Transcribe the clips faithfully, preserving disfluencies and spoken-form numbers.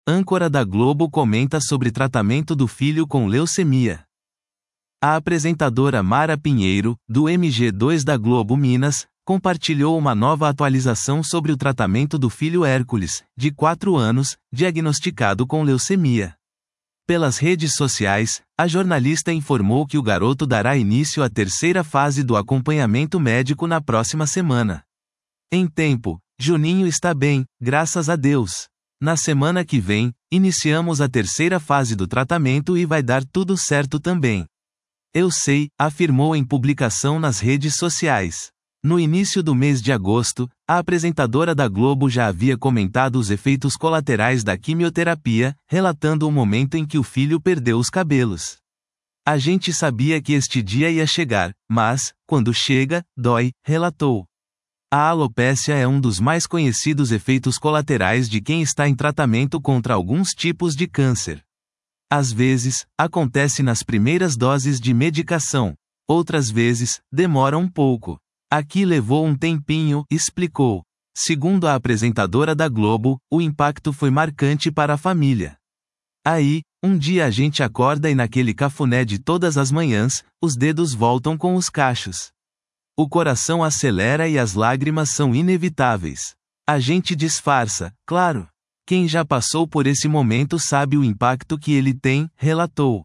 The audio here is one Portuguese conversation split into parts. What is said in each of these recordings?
âncora da Globo comenta sobre tratamento do filho com leucemia. A apresentadora Mara Pinheiro, do M G dois da Globo Minas, compartilhou uma nova atualização sobre o tratamento do filho Hércules, de quatro anos, diagnosticado com leucemia. Pelas redes sociais, a jornalista informou que o garoto dará início à terceira fase do acompanhamento médico na próxima semana. Em tempo, Juninho está bem, graças a Deus. Na semana que vem, iniciamos a terceira fase do tratamento e vai dar tudo certo também. Eu sei, afirmou em publicação nas redes sociais. No início do mês de agosto, a apresentadora da Globo já havia comentado os efeitos colaterais da quimioterapia, relatando o momento em que o filho perdeu os cabelos. A gente sabia que este dia ia chegar, mas, quando chega, dói, relatou. A alopécia é um dos mais conhecidos efeitos colaterais de quem está em tratamento contra alguns tipos de câncer. Às vezes, acontece nas primeiras doses de medicação. Outras vezes, demora um pouco. Aqui levou um tempinho, explicou. Segundo a apresentadora da Globo, o impacto foi marcante para a família. Aí, um dia a gente acorda e naquele cafuné de todas as manhãs, os dedos voltam com os cachos. O coração acelera e as lágrimas são inevitáveis. A gente disfarça, claro. Quem já passou por esse momento sabe o impacto que ele tem, relatou.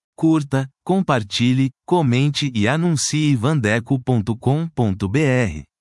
Curta, compartilhe, comente e anuncie vandeco ponto com ponto br.